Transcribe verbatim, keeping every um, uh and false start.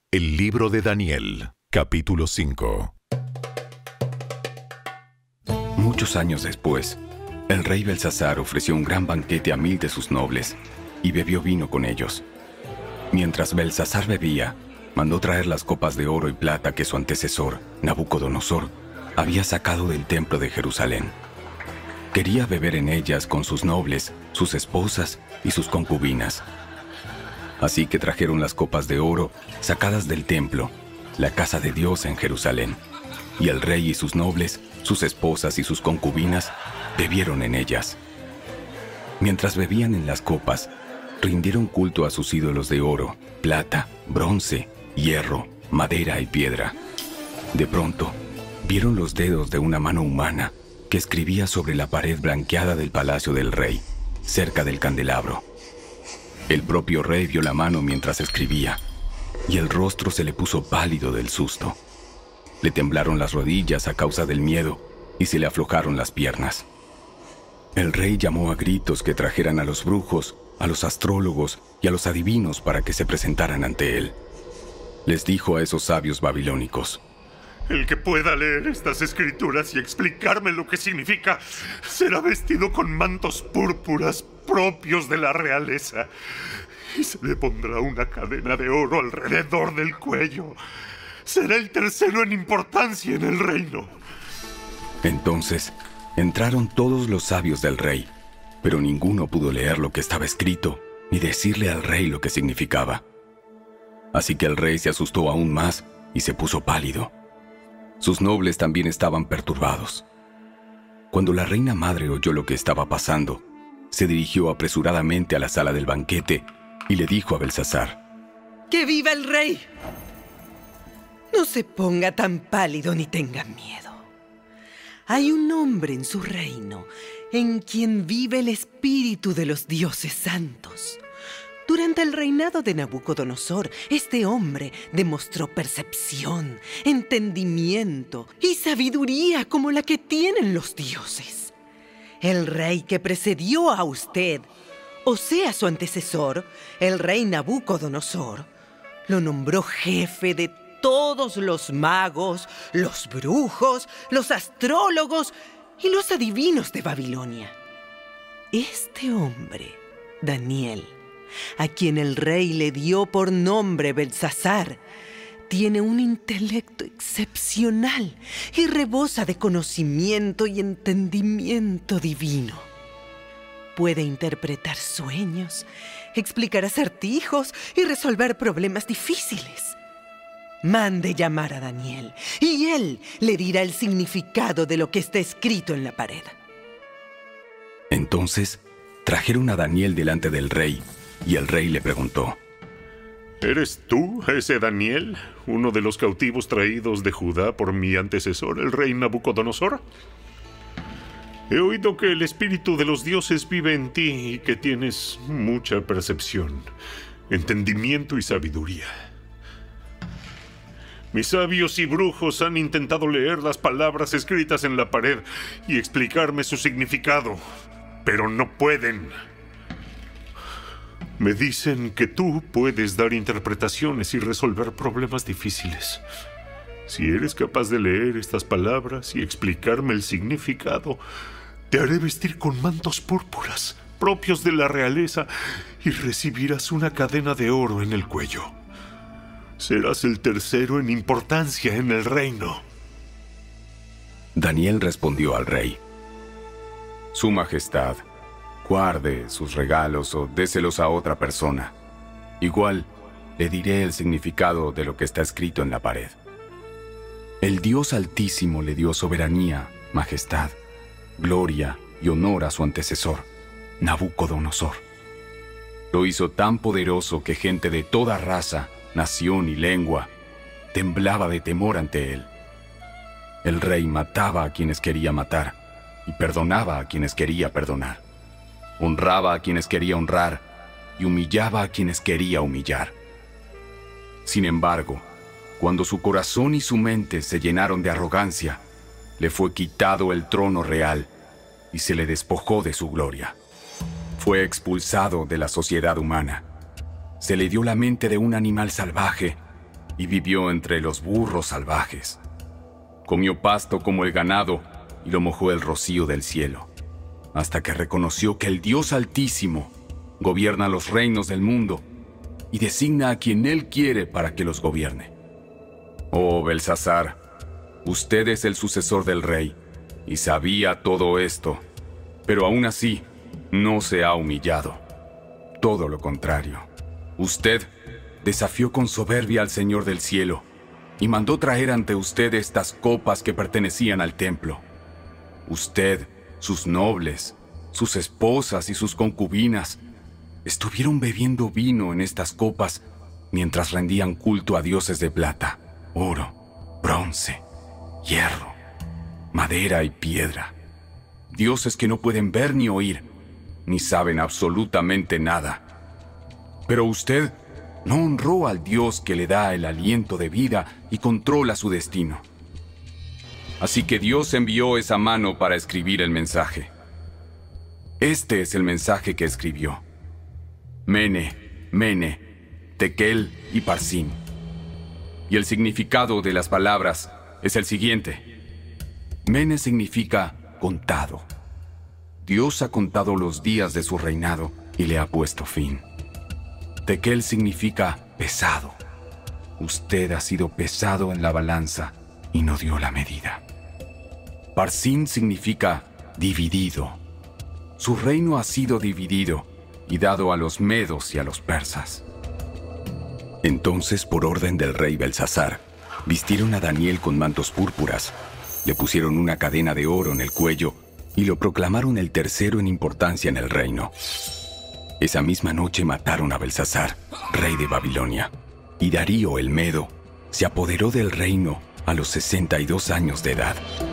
El libro de Daniel, capítulo cinco. Muchos años después, el rey Belsasar ofreció un gran banquete a mil de sus nobles y bebió vino con ellos. Mientras Belsasar bebía, mandó traer las copas de oro y plata que su antecesor, Nabucodonosor, había sacado del templo de Jerusalén. Quería beber en ellas con sus nobles, sus esposas y sus concubinas. Así que trajeron las copas de oro sacadas del templo, la casa de Dios en Jerusalén, y el rey y sus nobles, sus esposas y sus concubinas, bebieron en ellas. Mientras bebían en las copas, rindieron culto a sus ídolos de oro, plata, bronce, hierro, madera y piedra. De pronto, vieron los dedos de una mano humana que escribía sobre la pared blanqueada del palacio del rey, cerca del candelabro. El propio rey vio la mano mientras escribía, y el rostro se le puso pálido del susto. Le temblaron las rodillas a causa del miedo y se le aflojaron las piernas. El rey llamó a gritos que trajeran a los brujos, a los astrólogos y a los adivinos para que se presentaran ante él. Les dijo a esos sabios babilónicos: el que pueda leer estas escrituras y explicarme lo que significa será vestido con mantos púrpuras propios de la realeza, y se le pondrá una cadena de oro alrededor del cuello. Será el tercero en importancia en el reino. Entonces entraron todos los sabios del rey, pero ninguno pudo leer lo que estaba escrito, ni decirle al rey lo que significaba. Así que el rey se asustó aún más y se puso pálido. Sus nobles también estaban perturbados. Cuando la reina madre oyó lo que estaba pasando, se dirigió apresuradamente a la sala del banquete y le dijo a Belsasar: ¡Que viva el rey! No se ponga tan pálido ni tenga miedo. Hay un hombre en su reino en quien vive el espíritu de los dioses santos. Durante el reinado de Nabucodonosor, este hombre demostró percepción, entendimiento y sabiduría como la que tienen los dioses. El rey que precedió a usted, o sea, su antecesor, el rey Nabucodonosor, lo nombró jefe de todos los magos, los brujos, los astrólogos y los adivinos de Babilonia. Este hombre, Daniel, a quien el rey le dio por nombre Belsasar, tiene un intelecto excepcional y rebosa de conocimiento y entendimiento divino. Puede interpretar sueños, explicar acertijos y resolver problemas difíciles. Mande llamar a Daniel y él le dirá el significado de lo que está escrito en la pared. Entonces trajeron a Daniel delante del rey, y el rey le preguntó: ¿Eres tú, ese Daniel, uno de los cautivos traídos de Judá por mi antecesor, el rey Nabucodonosor? He oído que el espíritu de los dioses vive en ti y que tienes mucha percepción, entendimiento y sabiduría. Mis sabios y brujos han intentado leer las palabras escritas en la pared y explicarme su significado, pero no pueden. Me dicen que tú puedes dar interpretaciones y resolver problemas difíciles. Si eres capaz de leer estas palabras y explicarme el significado, te haré vestir con mantos púrpuras propios de la realeza y recibirás una cadena de oro en el cuello. Serás el tercero en importancia en el reino. Daniel respondió al rey: Su Majestad, guarde sus regalos o déselos a otra persona. Igual, le diré el significado de lo que está escrito en la pared. El Dios Altísimo le dio soberanía, majestad, gloria y honor a su antecesor, Nabucodonosor. Lo hizo tan poderoso que gente de toda raza, nación y lengua temblaba de temor ante él. El rey mataba a quienes quería matar y perdonaba a quienes quería perdonar. Honraba a quienes quería honrar y humillaba a quienes quería humillar. Sin embargo, cuando su corazón y su mente se llenaron de arrogancia, le fue quitado el trono real y se le despojó de su gloria. Fue expulsado de la sociedad humana. Se le dio la mente de un animal salvaje y vivió entre los burros salvajes. Comió pasto como el ganado y lo mojó el rocío del cielo, hasta que reconoció que el Dios Altísimo gobierna los reinos del mundo y designa a quien Él quiere para que los gobierne. Oh, Belsasar, usted es el sucesor del rey y sabía todo esto, pero aún así no se ha humillado. Todo lo contrario, usted desafió con soberbia al Señor del cielo y mandó traer ante usted estas copas que pertenecían al templo. Usted, sus nobles, sus esposas y sus concubinas estuvieron bebiendo vino en estas copas mientras rendían culto a dioses de plata, oro, bronce, hierro, madera y piedra. Dioses que no pueden ver ni oír, ni saben absolutamente nada. Pero usted no honró al Dios que le da el aliento de vida y controla su destino. Así que Dios envió esa mano para escribir el mensaje. Este es el mensaje que escribió: Mene, Mene, Tekel y Parsin. Y el significado de las palabras es el siguiente. Mene significa contado. Dios ha contado los días de su reinado y le ha puesto fin. Tekel significa pesado. Usted ha sido pesado en la balanza y no dio la medida. Parsin significa dividido. Su reino ha sido dividido y dado a los medos y a los persas. Entonces, por orden del rey Belsasar, vistieron a Daniel con mantos púrpuras, le pusieron una cadena de oro en el cuello y lo proclamaron el tercero en importancia en el reino. Esa misma noche mataron a Belsasar, rey de Babilonia, y Darío el Medo se apoderó del reino a los sesenta y dos años de edad.